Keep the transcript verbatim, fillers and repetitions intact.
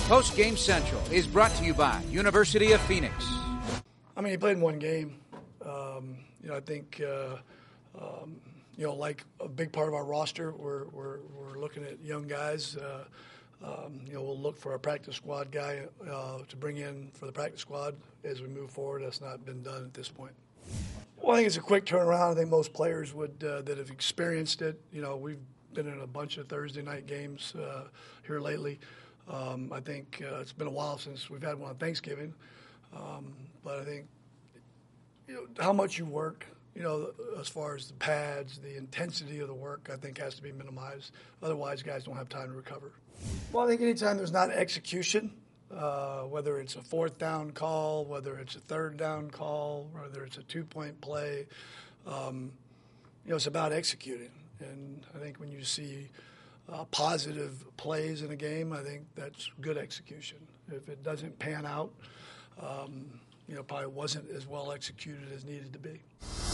Post Game Central is brought to you by University of Phoenix. I mean, he played in one game. Um, you know, I think, uh, um, you know, like a big part of our roster, we're we're, we're looking at young guys. Uh, um, you know, we'll look for a practice squad guy uh, to bring in for the practice squad as we move forward. That's not been done at this point. Well, I think it's a quick turnaround. I think most players would uh, that have experienced it. You know, we've been in a bunch of Thursday night games uh, here lately. Um, I think uh, it's been a while since we've had one on Thanksgiving. Um, but I think, you know, how much you work, you know, as far as the pads, the intensity of the work, I think has to be minimized. Otherwise, guys don't have time to recover. Well, I think anytime there's not execution, uh, whether it's a fourth down call, whether it's a third down call, whether it's a two-point play, um, you know, it's about executing. And I think when you see uh, positive plays in a game, I think that's good execution. If it doesn't pan out, um, you know, probably wasn't as well executed as needed to be.